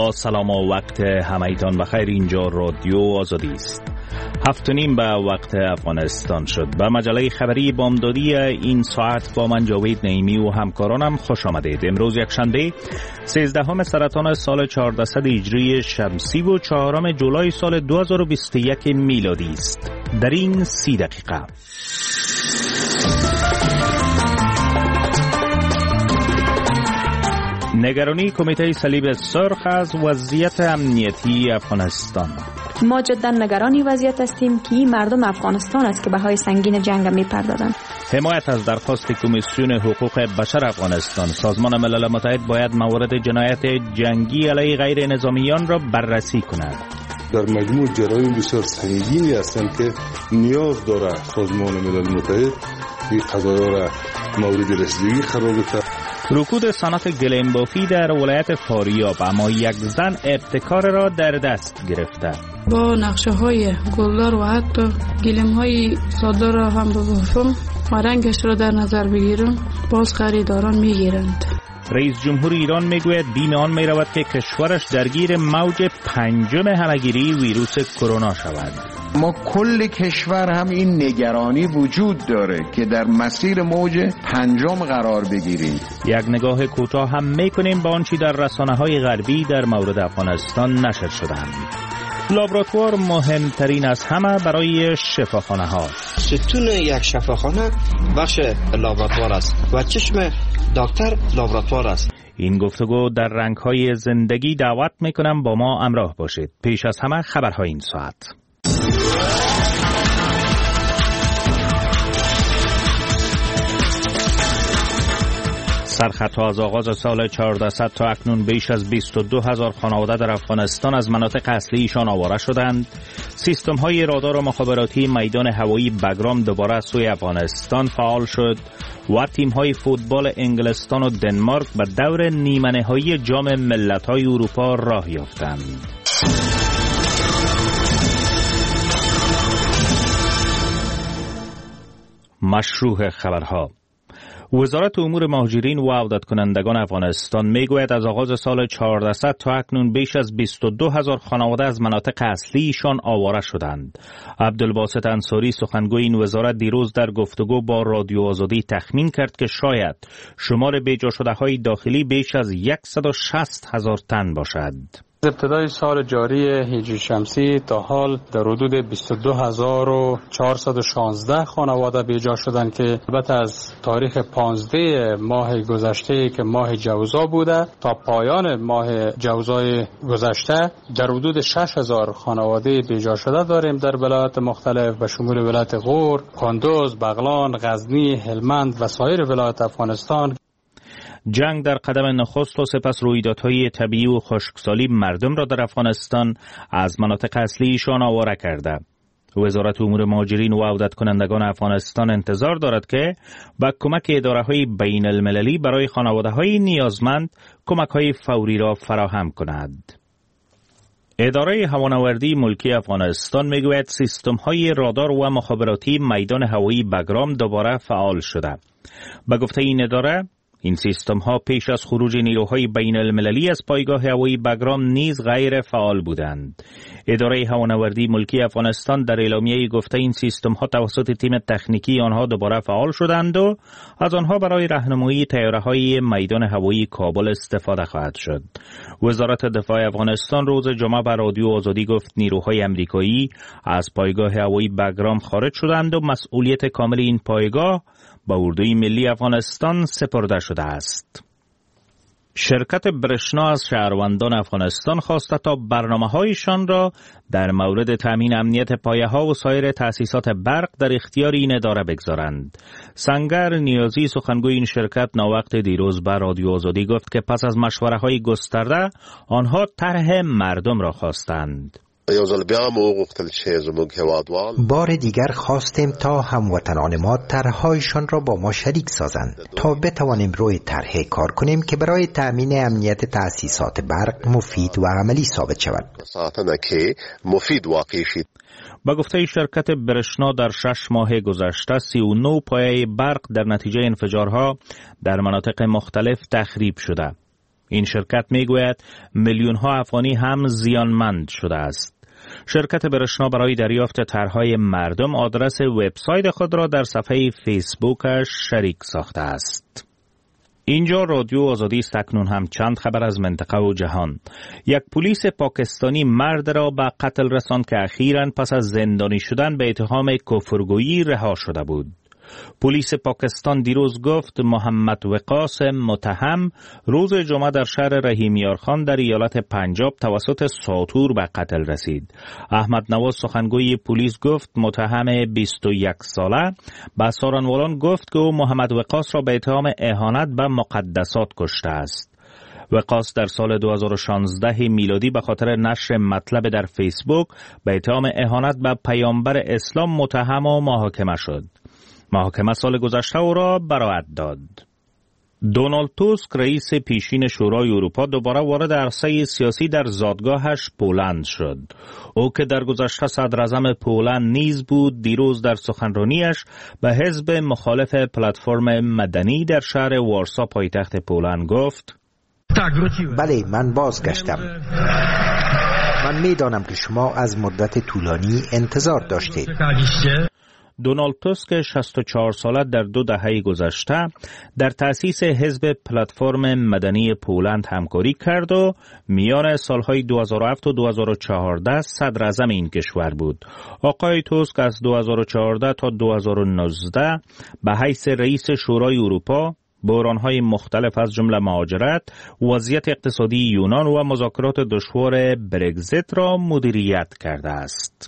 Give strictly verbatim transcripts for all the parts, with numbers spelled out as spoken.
با سلام و وقت همایتان بخیر. اینجا رادیو آزادی است. هفت و نیم به وقت افغانستان شد. به مجله خبری بامدادی این ساعت با من جاوید نعیمی و همکارانم خوش آمدید. امروز یک شنبه سیزدهم سرطان سال چهاردهصد هجری شمسی و چهارم جولای سال دو هزار و بیست و یک میلادی است. در این سی دقیقه نگرانی کمیته صلیب سرخ از وضعیت امنیتی افغانستان. ما جدا نگرانی وضعیت هستیم که مردم افغانستان است که بهای سنگین جنگ میپردازند. حمایت از درخواست کمیسیون حقوق بشر افغانستان. سازمان ملل متحد باید موارد جنایت جنگی علیه غیر نظامیان را بررسی کند. در مجموع جرایم بسیار سنگینی هستند که نیاز داره سازمان ملل متحد این قضایا را مورد رسیدگی قرار بده. رکود صنعت گلیم بافی در ولایت فاریاب، اما یک زن ابتکار را در دست گرفته. با نقشه های گلدار و حتی گلیم های ساده را هم ببافم و رنگش را در نظر بگیرم، باز خریداران میگیرند. رئیس جمهور ایران میگوید بیم آن میرود که کشورش درگیر موج پنجم همهگیری ویروس کرونا شود. ما کل کشور هم این نگرانی وجود داره که در مسیر موج پنجم قرار بگیریم. یک نگاه کوتاه هم میکنیم به آنچه در رسانه‌های غربی در مورد افغانستان نشر شده‌اند. لابراتوار مهمترین از همه برای شفاخانه ها. ستون یک شفاخانه بخش لابراتوار است و چشم دکتر لابراتوار است. این گفتگو در رنگ‌های زندگی دعوت میکنم با ما همراه باشید. پیش از همه خبرهای این ساعت. سرخطها از آغاز سال چهاردهصد تا اکنون بیش از بیست و دو هزار خانواده در افغانستان از مناطق اصلیشان آواره شدند. سیستم های رادار و مخابراتی میدان هوایی بگرام دوباره از سوی افغانستان فعال شد و تیم های فوتبال انگلستان و دنمارک به دور نیمه نهایی جام ملت‌های اروپا راه یافتند. مشروع خبرها. وزارت امور مهاجرین و عودت کنندگان افغانستان میگوید از آغاز سال چهاردهصد تا اکنون بیش از بیست و دو هزار خانواده از مناطق اصلیشان آواره شدند. عبدالباسط انصاری سخنگوی این وزارت دیروز در گفتگو با رادیو آزادی تخمین کرد که شاید شمار بیجا شده های داخلی بیش از صد و شصت هزار تن باشد. ابتدای سال جاری هجری شمسی تا حال در حدود بیست و دو هزار و چهارصد و شانزده خانواده بیجا شدند که البته از تاریخ پانزده ماه گذشته که ماه جوزا بوده تا پایان ماه جوزای گذشته در حدود شش هزار خانواده بیجا شده داریم در ولایات مختلف به شمول ولایت غور، کندوز، بغلان، غزنی، هلمند و سایر ولایات افغانستان. جنگ در قدم نخست و سپس رویدادهای طبیعی و خشکسالی مردم را در افغانستان از مناطق اصلیشان آواره کرده. وزارت امور مهاجرین و عودت کنندگان افغانستان انتظار دارد که با کمک اداره‌های بین المللی برای خانواده‌های نیازمند کمک‌های فوری را فراهم کند. اداره هوانوردی ملکی افغانستان میگوید سیستم‌های رادار و مخابراتی میدان هوایی بگرام دوباره فعال شده. به گفته این اداره، این سیستم ها پیش از خروج نیروهای بین المللی از پایگاه هوایی بگرام نیز غیر فعال بودند. اداره هوانوردی ملکی افغانستان در اعلامیه گفته این سیستم ها توسط تیم تکنیکی آنها دوباره فعال شدند و از آنها برای راهنمایی طیاره های میدان هوایی کابل استفاده خواهد شد. وزارت دفاع افغانستان روز جمعه بر رادیو آزادی گفت نیروهای امریکایی از پایگاه هوایی بگرام خارج شدند و مسئولیت کامل این پایگاه با اردوی ملی افغانستان سپرده شده است. شرکت برشنا از شهروندان افغانستان خواسته تا برنامه‌هایشان را در مورد تامین امنیت پایه‌ها و سایر تأسیسات برق در اختیار این اداره بگذارند. سنگر نیازی سخنگوی این شرکت ناوقت دیروز به رادیو آزادی گفت که پس از مشوره‌های گسترده آنها طرح مردم را خواستند. بار دیگر خواستیم تا هموطنان ما طرح‌هایشان را با ما شریک سازند تا بتوانیم روی طرح کار کنیم که برای تأمین امنیت تأسیسات برق مفید و عملی ثابت شود. با گفته شرکت برشنا در شش ماه گذشته سی و نه پایه برق در نتیجه انفجارها در مناطق مختلف تخریب شده. این شرکت میگوید میلیون ها افغانی هم زیانمند شده است. شرکت برشنا برای دریافت طرحهای مردم آدرس وبسایت خود را در صفحه فیسبوکش شریک ساخته است. اینجا رادیو آزادی است. اکنون هم چند خبر از منطقه و جهان. یک پلیس پاکستانی مرد را به قتل رساند که اخیراً پس از زندانی شدن به اتهام کفرگویی رها شده بود. پلیس پاکستان دیروز گفت محمد وقاص متهم روز جمعه در شهر رحیمیارخان در ایالت پنجاب توسط ساطور به قتل رسید. احمد نواز سخنگوی پلیس گفت متهم بیست و یک ساله به سارنوالان گفت که او محمد وقاص را به اتهام اهانت به مقدسات کشته است. وقاص در سال دو هزار و شانزده میلادی به خاطر نشر مطلب در فیسبوک به اتهام اهانت به پیامبر اسلام متهم و محاکمه شد. محاکمه سال گذشته او را براءت داد. دونالد توسک رئیس پیشین شورای اروپا دوباره وارد عرصه سیاسی در زادگاهش پولند شد. او که در گذشته صدر اعظم پولند نیز بود، دیروز در سخنرانیش به حزب مخالف پلتفرم مدنی در شهر وارسا پایتخت پولند گفت: بله، من بازگشتم. من میدانم که شما از مدت طولانی انتظار داشتید. دونالد توسک شصت و چهار ساله در دو دهه گذشته در تأسیس حزب پلتفرم مدنی پولند همکاری کرد و میان سالهای دو هزار و هفت و دو هزار و چهارده صدر اعظم این کشور بود. آقای توسک از دو هزار و چهارده تا دو هزار و نوزده به حیث رئیس شورای اروپا بحران‌های مختلف از جمله مهاجرت، وضعیت اقتصادی یونان و مذاکرات دشوار برگزیت را مدیریت کرده است.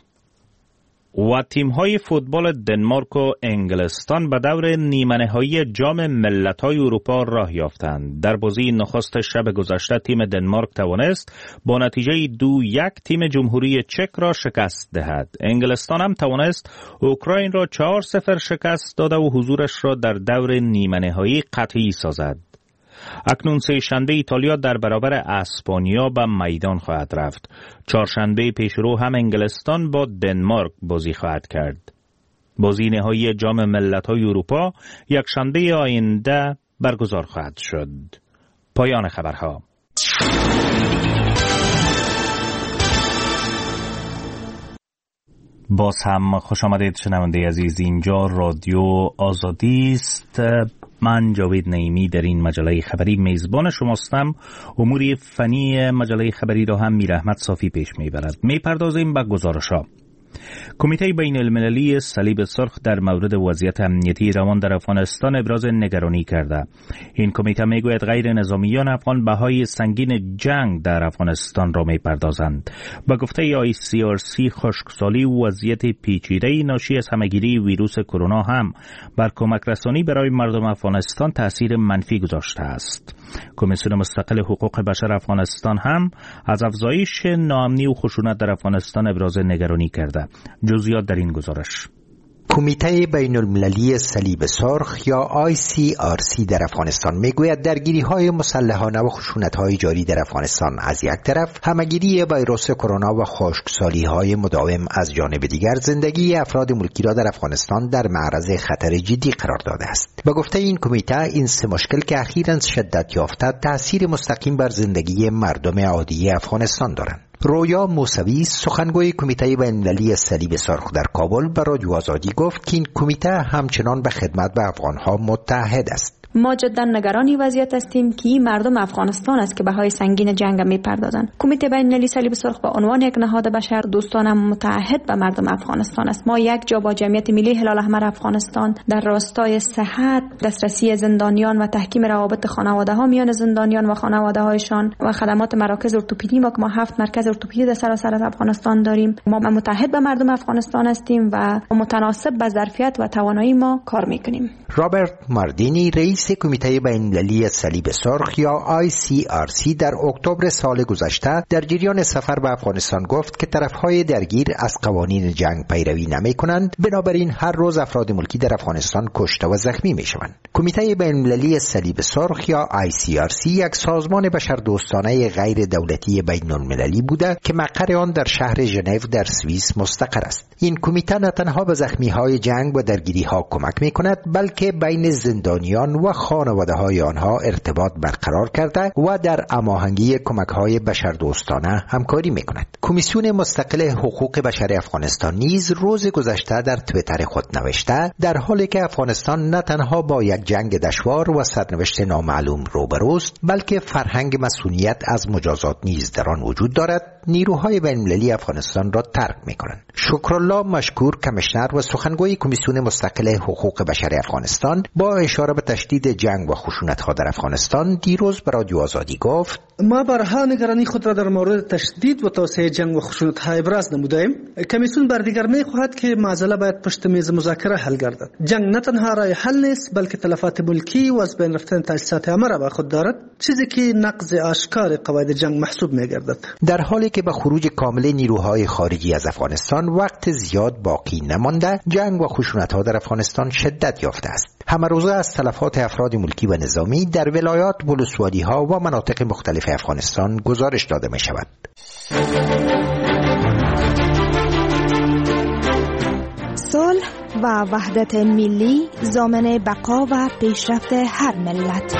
و تیم‌های فوتبال دنمارک و انگلستان به دور نیمه‌نهایی جام ملت‌های اروپا راه یافتند. در بازی نخست شب گذشته تیم دنمارک توانست با نتیجه دو یک تیم جمهوری چک را شکست دهد. انگلستان هم توانست اوکراین را چهار صفر شکست داده و حضورش را در دور نیمه‌نهایی قطعی سازد. اکنون سه شنبه ایتالیا در برابر اسپانیا به میدان خواهد رفت. چهارشنبه پیشرو هم انگلستان با دنمارک بازی خواهد کرد. بازی نهایی جام ملت‌های اروپا یک شنبه آینده برگزار خواهد شد. پایان خبرها. باز هم خوش آمدید شنونده عزیز، اینجا رادیو آزادی است. من جاوید نعیمی در این مجله خبری میزبان شماستم. امور فنی مجله خبری را هم میر احمد صافی پیش میبرد. میپردازیم به گزارش‌ها. کمیته بین المللی صلیب سرخ در مورد وضعیت امنیتی روان در افغانستان ابراز نگرانی کرده. این کمیته میگوید غیر نظامیان افغان بهای سنگین جنگ در افغانستان را میپردازند. با گفته آی سی آر سی خشکسالی و وضعیت پیچیده ناشی از همهگیری ویروس کرونا هم بر کمک رسانی برای مردم افغانستان تاثیر منفی گذاشته است. کمیسیون مستقل حقوق بشر افغانستان هم از افزایش ناامنی و خشونت در افغانستان ابراز نگرانی کرده. جزئیات در این گزارش. کمیته بین المللی صلیب سرخ یا آی سی آر سی در افغانستان میگوید درگیری‌های مسلحانه و خشونت‌های جاری در افغانستان از یک طرف، همگیری ویروس کرونا و خشکسالی‌های مداوم از جانب دیگر، زندگی افراد ملکی را در افغانستان در معرض خطر جدی قرار داده است. به گفته این کمیته، این سه مشکل که اخیراً شدت یافته تأثیر مستقیم بر زندگی مردم عادی افغانستان دارند. رویا موسوی، سخنگوی کمیته بین المللی صلیب سرخ در کابل، به رادیو آزادی گفت که این کمیته همچنان به خدمت به افغانها متحد است. ما جدا نگران وضعیت هستیم که مردم افغانستان است که بهای سنگین جنگ میپردازند. کمیته بین المللی صلیب سرخ به عنوان یک نهاد بشر دوستانه متحد به مردم افغانستان است. ما یک جا با جمعیت ملی هلال احمر افغانستان در راستای صحت، دسترسی زندانیان و تحکیم روابط خانواده ها میان زندانیان و خانواده هایشان و خدمات مراکز ارتوپدی، ما که ما هفت مرکز ارتوپدی در سراسر افغانستان داریم، ما متحد به مردم افغانستان هستیم و متناسب با ظرفیت و توانایی ما کار میکنیم. رابرت ماردینی، رئیس کمیته بین المللی صلیب سرخ یا آی سی آر سی، در اکتبر سال گذشته در جریان سفر به افغانستان گفت که طرفهای درگیر از قوانین جنگ پیروی نمی کنند، بنابراین هر روز افراد ملکی در افغانستان کشته و زخمی می شوند. کمیته بین المللی صلیب سرخ یا آی سی آر سی یک سازمان بشردوستانه غیر دولتی بین المللی بوده که مقر آن در شهر ژنو در سوئیس مستقر است. این کمیته نه تنها به زخمی های جنگ و درگیری ها کمک می کند، بلکه بین زندانیان و خانواده های آنها ارتباط برقرار کرده و در هماهنگی کمک های بشردوستانه همکاری می کند. کمیسیون مستقل حقوق بشر افغانستان نیز روز گذشته در توییتر خود نوشته در حالی که افغانستان نه تنها با یک جنگ دشوار و سرنوشت نامعلوم روبروست، بلکه فرهنگ مسئولیت از مجازات نیز در آن وجود دارد، نیروهای بین‌المللی افغانستان را ترک می‌کنند. شکرالله مشکور، کمیشنر و سخنگوی کمیسیون مستقل حقوق بشر افغانستان، با اشاره به تشدید جنگ و خشونت‌ها در افغانستان دیروز به رادیو آزادی گفت: ما بارها نگرانی خود را در مورد تشدید و توسعه جنگ و خشونت‌ها ابراز نمودیم. کمیسیون بار دیگر می‌خواهد که معضله باید پشت میز مذاکره حل گردد. جنگ نه تنها راه حل نیست، بلکه تلفات ملکی و از بین رفتن تأسیسات امر را با خود دارد، چیزی که نقض آشکار قواعد جنگ محسوب می‌گردد. در حالی که به خروج کامل نیروهای خارجی از افغانستان وقت زیاد باقی نمانده، جنگ و خشونت‌ها در افغانستان شدت یافته است. همه روزه از تلفات افراد ملکی و نظامی در ولایات، ولسوالی‌ها و مناطق مختلف افغانستان گزارش داده می شود. صلح و وحدت ملی ضامن بقا و پیشرفت هر ملت.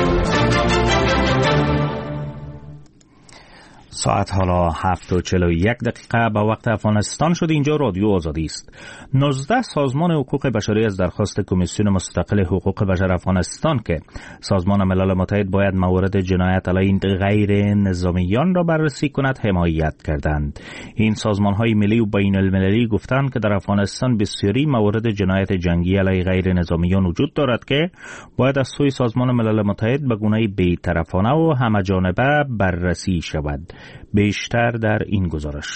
ساعت حالا هفت و چهل و یک دقیقه به وقت افغانستان شد. اینجا رادیو آزادی است. نوزده سازمان حقوق بشری از درخواست کمیسیون مستقل حقوق بشر افغانستان که سازمان ملل متحد باید موارد جنایت علیه غیر نظامیان را بررسی کند حمایت کردند. این سازمان های ملی و بین المللی گفتند که در افغانستان بسیاری موارد جنایت جنگی علیه غیر نظامیان وجود دارد که باید از سوی سازمان ملل متحد به گونه بی‌طرفانه و همه‌جانبه بررسی شود. بیشتر در این گزارش.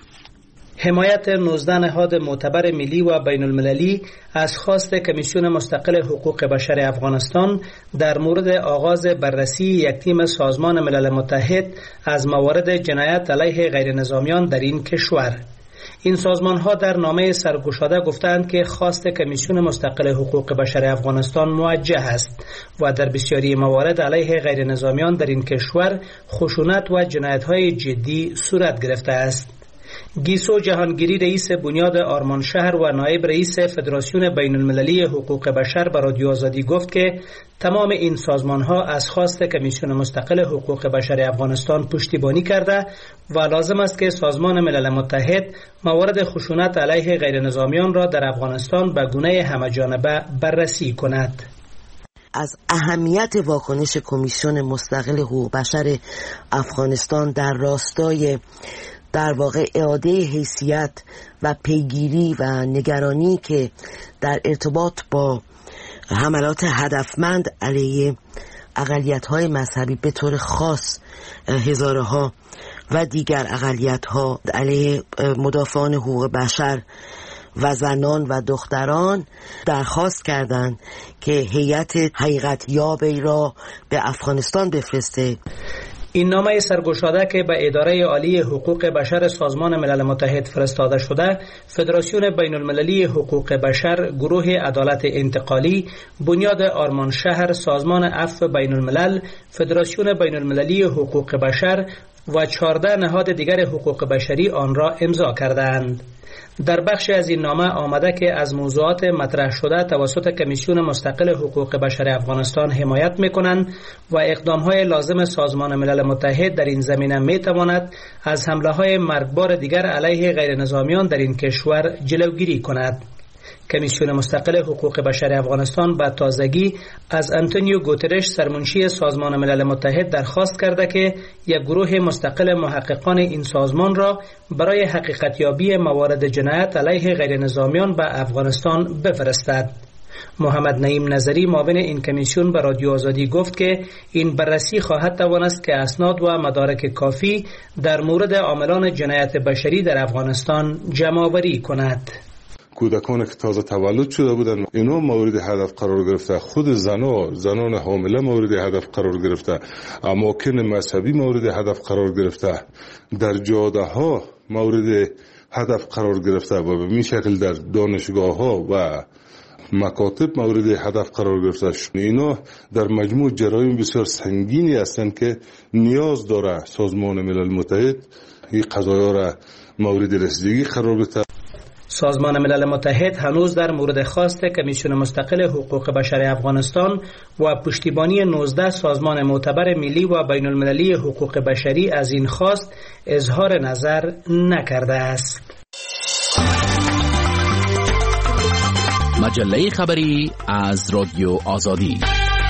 حمایت نوزده نهاد معتبر ملی و بین المللی از خواست کمیسیون مستقل حقوق بشر افغانستان در مورد آغاز بررسی یک تیم سازمان ملل متحد از موارد جنایت علیه غیر نظامیان در این کشور. این سازمان ها در نامه سرگشاده گفتند که خواست کمیسیون مستقل حقوق بشر افغانستان موجه است و در بسیاری موارد علیه غیر نظامیان در این کشور خشونت و جنایت های جدی صورت گرفته است. گیسو جهانگیری رئیس بنیاد آرمان شهر و نایب رئیس فدراسیون بین المللی حقوق بشر به رادیو آزادی گفت که تمام این سازمان ها از خواست کمیسیون مستقل حقوق بشر افغانستان پشتیبانی کرده و لازم است که سازمان ملل متحد موارد خشونت علیه غیر نظامیان را در افغانستان به گونه همه‌جانبه بررسی کند. از اهمیت واکنش کمیسیون مستقل حقوق بشر افغانستان در راستای در واقع اعاده حیثیت و پیگیری و نگرانی که در ارتباط با حملات هدفمند علیه اقلیت‌های مذهبی به طور خاص هزاره‌ها و دیگر اقلیت‌ها علیه مدافعان حقوق بشر و زنان و دختران درخواست کردند که هیئت حقیقت یابی را به افغانستان بفرسته. این نامه سرگشاده که به اداره عالی حقوق بشر سازمان ملل متحد فرستاده شده، فدراسیون بین المللی حقوق بشر، گروه عدالت انتقالی، بنیاد آرمان شهر، سازمان عفو بین الملل، فدراسیون بین المللی حقوق بشر و چهارده نهاد دیگر حقوق بشری آن را امضا کردند. در بخش از این نامه آمده که از موضوعات مطرح شده توسط کمیسیون مستقل حقوق بشر افغانستان حمایت می‌کنند و اقدام‌های لازم سازمان ملل متحد در این زمینه می‌تواند از حمله‌های مرگبار دیگر علیه غیر نظامیان در این کشور جلوگیری کند. کمیسیون مستقل حقوق بشر افغانستان به تازگی از آنتونیو گوترش سرمنشی سازمان ملل متحد درخواست کرده که یک گروه مستقل محققان این سازمان را برای حقیقتیابی موارد جنایت علیه غیر نظامیان به افغانستان بفرستد. محمد نعیم نظری معاون این کمیسیون به رادیو آزادی گفت که این بررسی خواهد توانست که اسناد و مدارک کافی در مورد عاملان جنایت بشری در افغانستان جمع آوری کند. کودکان که تازه تولد شده بودن اینا مورد هدف قرار گرفته، خود زنان زنان حامله مورد هدف قرار گرفته، اماکن مذهبی مورد هدف قرار گرفته، در جاده ها مورد هدف قرار گرفته و به این شکل در دانشگاه ها و مکاتب مورد هدف قرار گرفته. اینا در مجموع جرایم بسیار سنگینی هستند که نیاز داره سازمان ملل متحد این قضایا را مورد رسیدگی قرار بده. سازمان ملل متحد هنوز در مورد خواست کمیسیون مستقل حقوق بشر افغانستان و پشتیبانی نوزده سازمان معتبر ملی و بین المللی حقوق بشری از این خواست اظهار نظر نکرده است. مجله خبری از رادیو آزادی.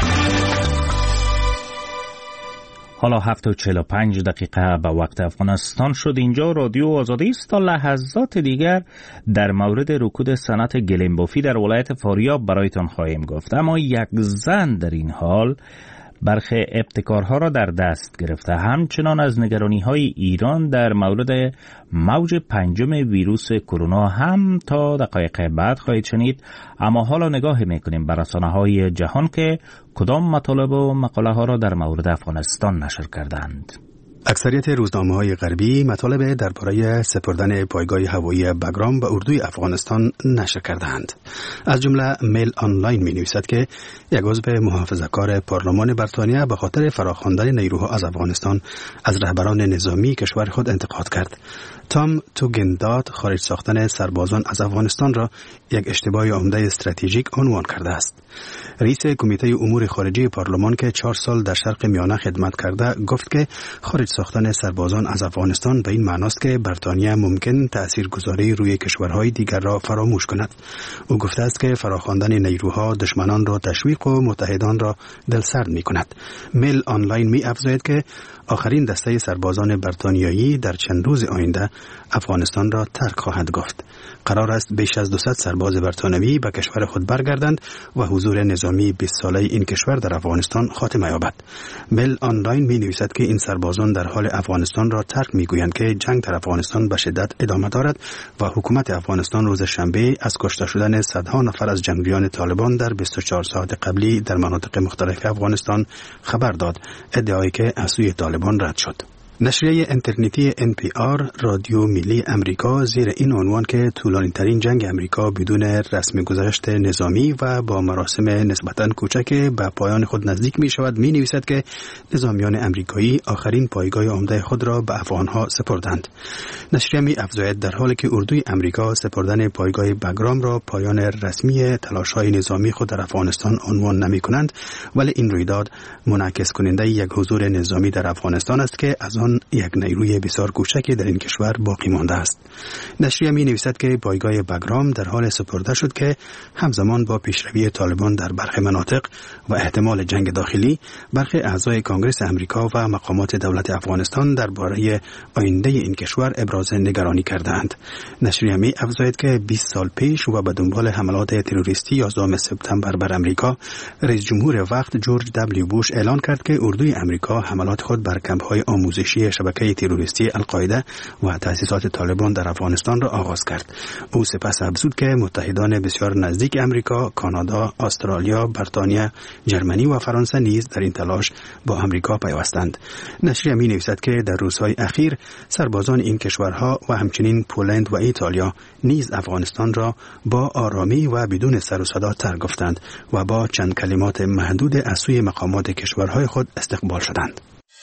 حالا هفت و چهل و پنج دقیقه به وقت افغانستان شد. اینجا رادیو آزادی است. تا لحظات دیگر در مورد رکود صنعت گلیم بافی در ولایت فاریاب برایتان خواهیم گفت. اما یک زن در این حال برخی ابتکارها را در دست گرفته. همچنان از نگرانی‌های ایران در مورد موج پنجم ویروس کرونا هم تا دقایق بعد خواهید شنید. اما حالا نگاه می‌کنیم بر رسانه‌های جهان که کدام مطالب و مقاله‌ها را در مورد افغانستان نشر کردند. اکثریت روزنامه‌های غربی مطالب درباره سپردن پایگاه هوایی بگرام به اردوی افغانستان نشر کردند. از جمله میل آنلاین می‌نویسد که یک عضو محافظه‌کار پارلمان بریتانیا به خاطر فراخواندن نیروها از افغانستان از رهبران نظامی کشور خود انتقاد کرد. تام توگنداد خارج ساختن سربازان از افغانستان را یک اشتباه عمده استراتژیک عنوان کرده است. رئیس کمیته امور خارجه پارلمان که چهار سال در شرق میانه خدمت کرده گفت که خارج ساختن سربازان از افغانستان به این معناست که بریتانیا ممکن تاثیرگذاری روی کشورهای دیگر را فراموش کند. او گفته است که فراخواندن نیروها دشمنان را تشویق و متحدان را دلسرد می کند. میل آنلاین می افزاید که آخرین دسته سربازان بریتانیایی در چند روز آینده افغانستان را ترک خواهد گفت. قرار است بیش از دویست سرباز بریتانیایی به کشور خود برگردند و حضور نظامی بیست ساله این کشور در افغانستان خاتمه یابد. میل آنلاین می نویسد که این سربازان در حال افغانستان را ترک می گویند که جنگ در افغانستان به شدت ادامه دارد و حکومت افغانستان روز شنبه از کشته شدن صدها نفر از جنگجویان طالبان در بیست و چهار ساعت قبلی در مناطق مختلف افغانستان خبر داد، ادعایی که از سوی طالبان رد شد. نشریه اینترنتی ان پی آر رادیو ملی امریکا زیر این عنوان که طولانی ترین جنگ امریکا بدون رسم گذشت نظامی و با مراسم نسبتاً کوچک به پایان خود نزدیک می شود می نویسد که نظامیان امریکایی آخرین پایگاه عمده خود را به افغانها سپردند. نشریه می افزاید در حالی که اردوی امریکا سپردن پایگاه بگرام را پایان رسمی تلاش‌های نظامی خود در افغانستان عنوان نمی کنند، ولی این رویداد منعکس کننده یک حضور نظامی در افغانستان است که از آن یک نیروی بسیار کوچکی در این کشور باقی مانده است. نشریه می نویسد که پایگاه بگرام در حال سپرده شد که همزمان با پیشروی طالبان در برخی مناطق و احتمال جنگ داخلی، برخی اعضای کنگره امریکا و مقامات دولت افغانستان درباره آینده این کشور ابراز نگرانی کردند. نشریه می افزاید که بیست سال پیش و به دنبال حملات تروریستی یازدهم سپتامبر بر امریکا، رئیس جمهور وقت جورج دبلیو بوش اعلان کرد که اردوی امریکا حملات خود بر کمپ‌های آموزشی شبکه تروریستی القاعده و تأسیسات طالبان در افغانستان را آغاز کرد. او سپس افزود که متحدان بسیار نزدیک امریکا، کانادا، استرالیا، بریتانیا، جرمنی و فرانسه نیز در این تلاش با امریکا پیوستند. نشریه می نویسد که در روزهای اخیر سربازان این کشورها و همچنین پولند و ایتالیا نیز افغانستان را با آرامی و بدون سر و صدا ترک گفتند و با چند کلمات محدود از سوی مقامات کشورهای خود استقبال شدند.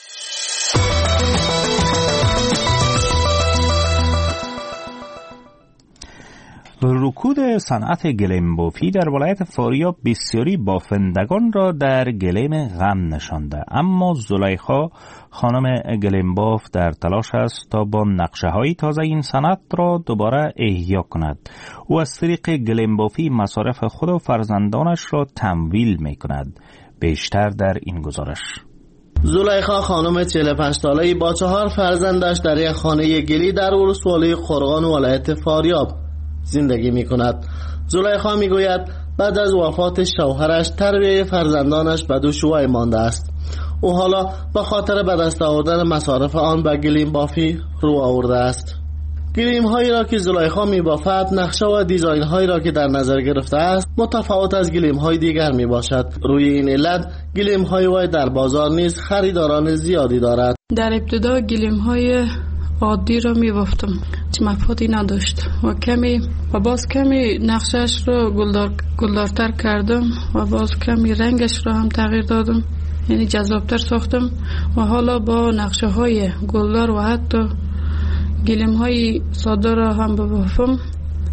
رکود صنعت گلیم بافی در ولایت فاریاب بسیاری بافندگان را در گلیم غم نشانده، اما زلیخا خانم گلیم باف در تلاش است تا با نقشه های تازه این صنعت را دوباره احیا کند. او از طریق گلیم بافی مصارف خود و فرزندانش را تمویل می کند. بیشتر در این گزارش. زلیخا خانم چهل و پنج ساله‌ای با چهار فرزندش در یک خانه گلی در ولسوالی قرغان ولایت فاریاب زندگی می کند. زلیخا می گوید بعد از وفات شوهرش تربیت فرزندانش به دشواری مانده است. او حالا به خاطر به دست آوردن مصارف آن به گلیم بافی رو آورده است. گلیم هایی را که زلیخا می بافد، نقشه و دیزاین هایی را که در نظر گرفته است متفاوت از گلیم های دیگر می باشد. روی این علت گلیم های وی در بازار نیز خریداران زیادی دارد. در ابتدا گلیم های عادی را می بافتم، چه مفادی نداشت و کمی و باز کمی نقشش را گلدار گلدارتر کردم و باز کمی رنگش را هم تغییر دادم، یعنی جذابتر ساختم و حالا با نقشه های گلدار و حتی گلیم های ساده را هم ببافم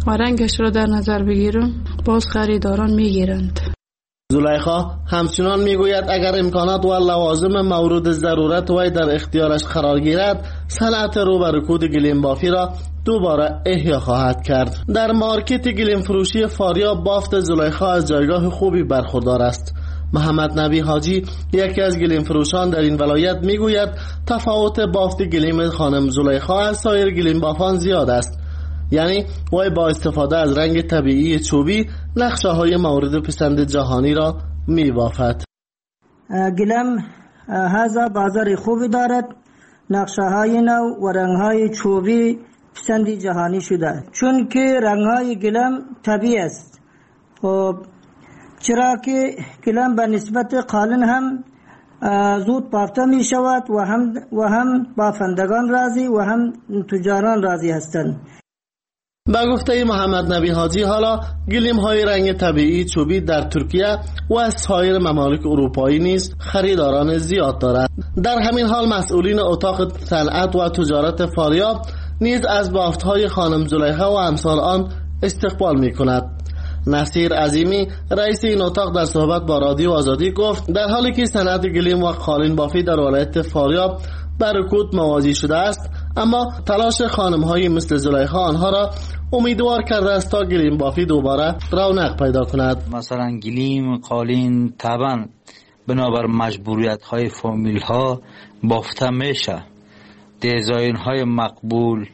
و رنگش را در نظر بگیرم باز خریداران میگیرند. زلیخا همچنان میگوید اگر امکانات و لوازم مورد ضرورت وی در اختیارش قرار گیرد صنعت رو به رکود گلیم بافی را دوباره احیا خواهد کرد. در مارکت گلیم فروشی فاریاب بافت زلیخا از جایگاه خوبی برخوردار است. محمد نبی حاجی یکی از گلیم فروشان در این ولایت میگوید تفاوت بافت گلیم خانم زلیخا از سایر گلیم بافان زیاد است. یعنی وی با استفاده از رنگ طبیعی چوبی نقشه های مورد پسند جهانی را می بافد. گلیم هذا بازار خوبی دارد، نقشه های نو و رنگ های چوبی پسند جهانی شده، چون که رنگ های گلیم طبیعی است. خب چرا که گلیم به نسبت قالین هم زود بافته می شود و هم و هم بافندگان راضی و هم تجاران راضی هستند. با گفته محمد نبی حاجی حالا گلیم های رنگ طبیعی چوبی در ترکیه و از سایر ممالک اروپایی نیز خریداران زیاد دارد. در همین حال مسئولین اتاق صنعت و تجارت فاریاب نیز از بافت های خانم زلیخا و امثال آن استقبال می کند. نصیر عظیمی رئیس این اتاق در صحبت با رادیو آزادی گفت در حالی که صنعت گلیم و قالین بافی در ولایت فاریاب بر رکود مواجه شده است، اما تلاش خانم های مثل زلیخا آنها را امیدوار کرده است تا گلیم بافی دوباره رونق پیدا کند. مثلا گلیم قالین طبعا بنابر مجبوریت های فامیل ها بافته میشه، دیزاین های مقبول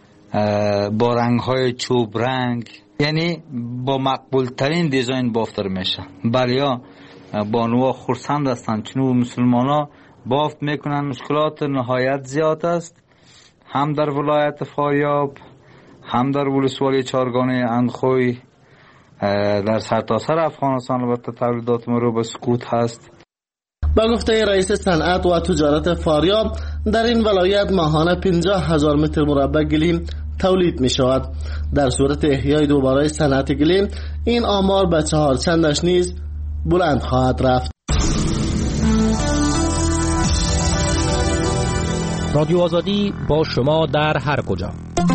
با رنگ های چوب رنگ، یعنی با مقبول ترین دیزاین بافته میشه. بلیا بانوها خرسند هستند چون مسلمان ها بافت میکنن. مشکلات نهایت زیاد است، هم در ولایت فاریاب، هم در ولسوالی چارگانه اندخوی، در سرتاسر افغانستان. البته تولیدات ما رو به سکوت هست. با گفته رئیس صنعت و تجارت فاریاب در این ولایت ماهانه پنجاه هزار متر مربع گلیم تولید می شود. در صورت احیای دوباره صنعت گلیم این آمار به چهار چندش نیز بلند خواهد رفت. رادیو آزادی با شما در هر کجا.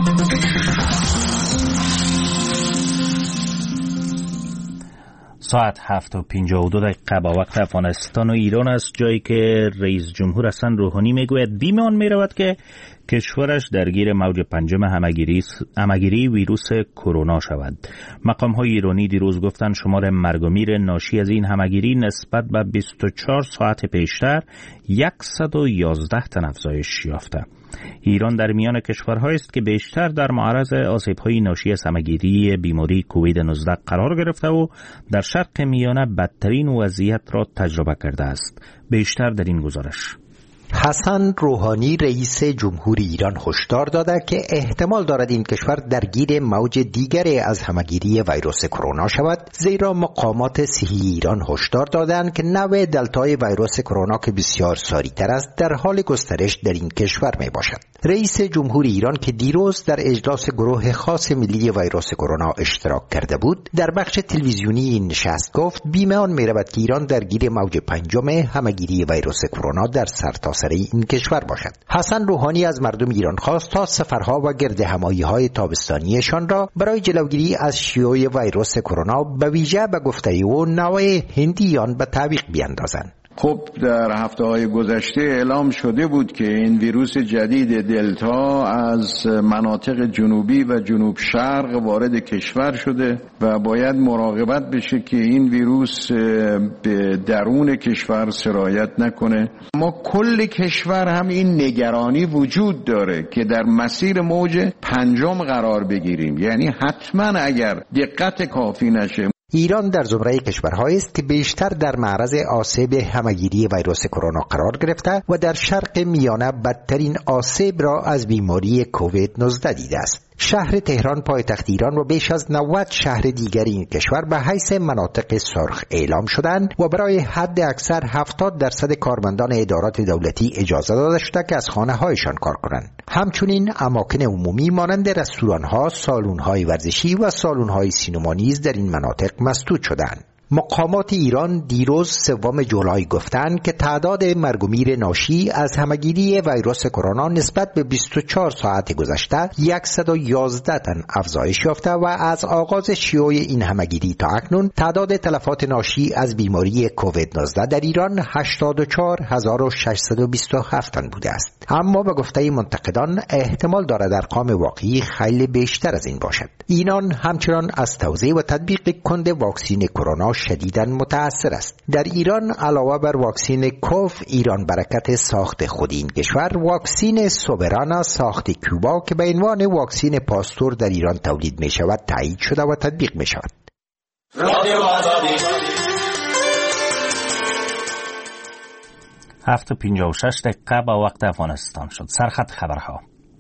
ساعت هفت و پنجاه و دو دقیقه با وقت افغانستان و ایران است، جایی که رئیس جمهور حسن روحانی میگوید بیم آن میرود که کشورش درگیر موج پنجم همگیری همگیری ویروس کرونا شود. مقام های ایرانی دیروز گفتند شمار مرگ و میر ناشی از این همگیری نسبت به بیست و چهار ساعت پیشتر صد و یازده تن افزایش یافته. ایران در میان کشورهایی است که بیشتر در معرض آسیب‌های ناشی از همگیری بیماری کووید نوزده قرار گرفته و در شرق میانه بدترین وضعیت را تجربه کرده است. بیشتر در این گزارش. حسن روحانی رئیس جمهور ایران هشدار داده که احتمال دارد این کشور درگیر موج دیگری از همگیری ویروس کرونا شود، زیرا مقامات صحی ایران هشدار دادند که نوع دلتای ویروس کرونا که بسیار سریع‌تر است در حال گسترش در این کشور می باشد. رئیس جمهور ایران که دیروز در اجلاس گروه خاص ملی ویروس کرونا اشتراک کرده بود، در بخش تلویزیونی این نشست گفت بیمه آن می رود که ایران درگیر موج پنجم همگیری ویروس کرونا در سرتاسر این کشور باشد. حسن روحانی از مردم ایران خواست تا سفرها و گردهمایی‌های تابستانیشان را برای جلوگیری از شیوع ویروس کرونا به ویژه به گفته او نوع هندیان به تعویق بیاندازند. خب در هفته های گذشته اعلام شده بود که این ویروس جدید دلتا از مناطق جنوبی و جنوب شرق وارد کشور شده و باید مراقبت بشه که این ویروس به درون کشور سرایت نکنه. ما کل کشور هم این نگرانی وجود داره که در مسیر موج پنجم قرار بگیریم، یعنی حتما اگر دقت کافی نشه. ایران در زمره کشورهایی است که بیشتر در معرض آسیب همگیری ویروس کرونا قرار گرفته و در شرق میانه بدترین آسیب را از بیماری کووید نوزده دیده است. شهر تهران پایتخت ایران و بیش از نود شهر دیگر این کشور به حیث مناطق سرخ اعلام شدند و برای حد اکثر هفتاد درصد کارمندان ادارات دولتی اجازه داده شده که از خانه هایشان کار کنند. همچنین اماکن عمومی مانند رستوران ها، سالن های ورزشی و سالن های سینما نیز در این مناطق مسدود شدند. مقامات ایران دیروز سوم جولای گفتند که تعداد مرگ و میر ناشی از همگیری ویروس کرونا نسبت به بیست و چهار ساعت گذشته صد و یازده تن افزایش یافته و از آغاز شیوع این همگیری تا اکنون تعداد تلفات ناشی از بیماری کووید نوزده در ایران هشتاد و چهار هزار و ششصد و بیست و هفت تن بوده است. اما به گفته منتقدان احتمال دارد ارقام واقعی خیلی بیشتر از این باشد. ایران همچنان از توزیع و تطبیق کند واکسین کرونا شدیداً متأثر است. در ایران علاوه بر واکسین کوف، ایران برکت ساخت خود این کشور واکسین سوبرانا ساخت کوبا که به عنوان واکسین پاستور در ایران تولید می شود تایید شده و تطبیق می شود. هفت و پنجاه و شش دقیقه با وقت افغانستان شد. سرخط خبرها.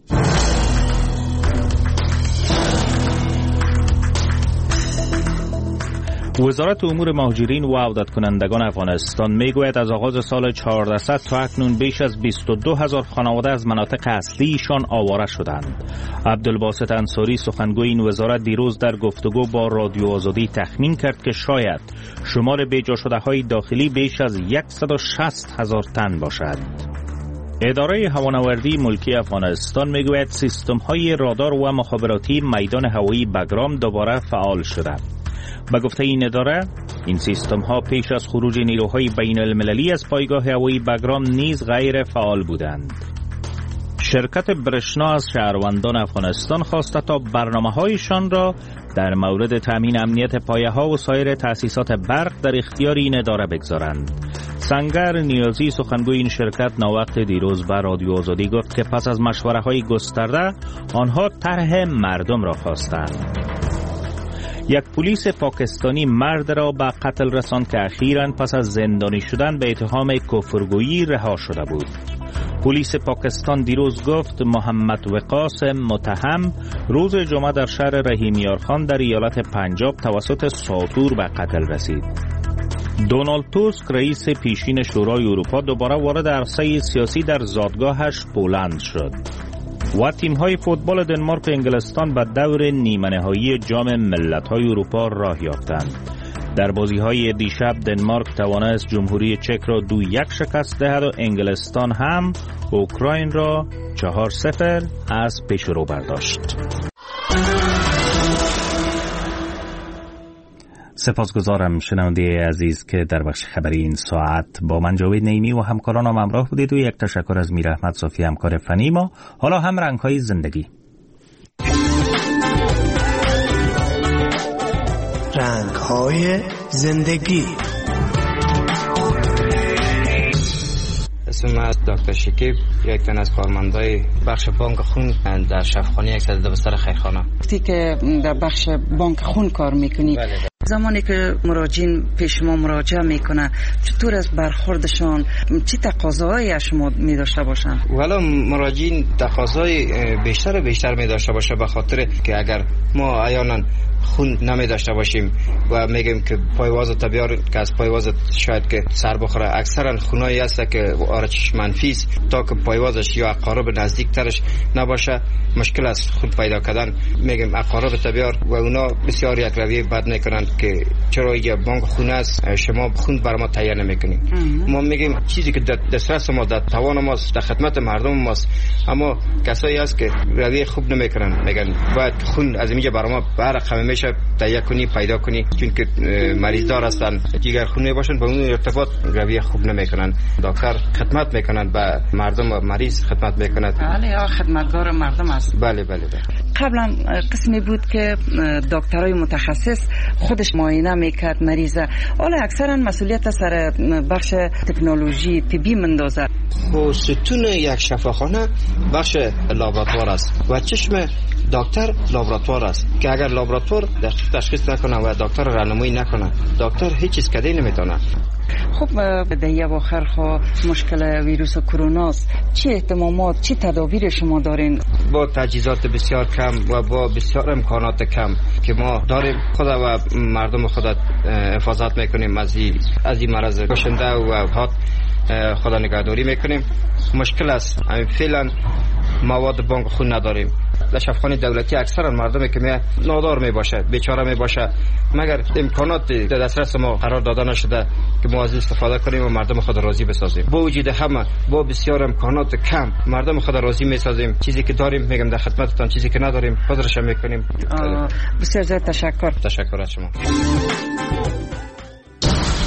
وزارت امور مهاجرین و عودت کنندگان افغانستان میگوید از آغاز سال چهاردهصد تا اکنون بیش از بیست و دو هزار خانواده از مناطق اصلی ایشان آواره شدند. عبدالباسط انصاری سخنگوی این وزارت دیروز در گفتگو با رادیو آزادی تخمین کرد که شاید شمار بیجا شده های داخلی بیش از صد و شصت هزار تن باشد. اداره هوانوردی ملکی افغانستان میگوید سیستم های رادار و مخابراتی میدان هوایی بگرام دوباره فعال شده. به گفته این اداره، این سیستم ها پیش از خروج نیروهای بین المللی از پایگاه هوایی بگرام نیز غیر فعال بودند. شرکت برشنا از شهروندان افغانستان خواسته تا برنامه هایشان را در مورد تامین امنیت پایه ها و سایر تأسیسات برق در اختیار این اداره بگذارند. سنگر نیازی سخنگوی این شرکت ناوقت دیروز به رادیو آزادی گفت که پس از مشوره های گسترده آنها طرح مردم را خواستند. یک پلیس پاکستانی مرد را به قتل رساند که اخیراً پس از زندانی شدن به اتهام کفرگویی رها شده بود. پلیس پاکستان دیروز گفت محمد وقاص متهم روز جمعه در شهر رحیمیارخان در ایالت پنجاب توسط ساطور به قتل رسید. دونالد توسک رئیس پیشین شورای اروپا دوباره وارد عرصه سیاسی در زادگاهش پولند شد. و تیم‌های فوتبال دنمارک و انگلستان به دور نیمه نهایی جام ملت‌های اروپا راه یافتند. در بازی‌های دیشب دنمارک توانست جمهوری چک را دو یک شکست دهد و انگلستان هم اوکراین را چهار صفر از پیشرو برداشت. سپاسگزارم شنونده عزیز که در بخش خبری این ساعت با من جاوید نعیمی و همکارانم همراه بودید و یک تشکر از میر احمد صافی همکار فنی ما. حالا هم رنگ‌های زندگی. رنگ‌های زندگی. اسم من دکتر شکیب، یک تن از کارمندای بخش بانک خون در شفاخانه یک صد بستر خیرخانه. وقتی که در بخش بانک خون کار میکنی، بله بله. زمانی که مراجعین پیش ما مراجعه میکنه چطور از برخوردشان، چه تقاضاهایی از شما می داشته باشن؟ والا مراجعین تقاضای بیشتر بیشتر می داشته باشه، به خاطر که اگر ما احیانا خون نمی داشته باشیم و میگیم که پایواز بیار که از پایواز شاید که سر بخوره، اکثرا خونایی هست که آرچش منفی است، تا که پایوازش یا اقارب نزدیک ترش نباشه مشکل است خون پیدا کردن. میگیم اقارب بیار و اونا بسیار یک رویه بد میکنن که چرا یه بانک خون است شما خون بر ما تهیه نمیکنید. ما میگیم چیزی که در دسترس ما، در توان ماست، در خدمت مردم ماست، اما کسایی هست که رویه خوب نمیکنن، میگن باید خون از اینجا بر ما بر رقم میشه تهیه کنی پیدا کنی، چون که مریض دار هستن جگر خون باشن با اون ارتباط رویه خوب نمیکنن. دکتر خدمت میکنن به مردم و مریض خدمت میکنند. بله یا خدمتگار مردم است. بله بله بله. قبلا قسمی بود که دکترای متخصص خودش معاینه میکرد مریضه، حالا اکثرا مسئولیت سر بخش تکنولوژی طبی مندازه. خب ستون یک شفاخانه بخش لابراتوار است و چشم دکتر لابراتوار است که اگر لابراتوار دقیق تشخیص نکنه و دکتر راهنمایی نکنه، دکتر هیچ چیز کردی نمیتونه. خب در یک آخر خو مشکل ویروس کرونا است، چه اهتمامات چه تدابیر شما دارین؟ با تجهیزات بسیار کم و با بسیار امکانات کم که ما داریم، خدا و مردم خدا حفاظت میکنیم از این از این مرض کشنده و حاد خدا نگهداری میکنیم. مشکل است، فعلا مواد بانک خون نداریم در شفاخانه دولتی اکثرا مردمی که می نادار می باشه، بیچاره می باشه، مگر امکانات در دسترس ما قرار داده نشده که ما از استفاده کنیم و مردم خود راضی بسازیم. با وجود همه با بسیار امکانات کم مردم خود راضی می سازیم. چیزی که داریم میگم در خدمتتان، چیزی که نداریم حاضرش میکنیم. بسیار زیاد تشکر. تشکر از شما.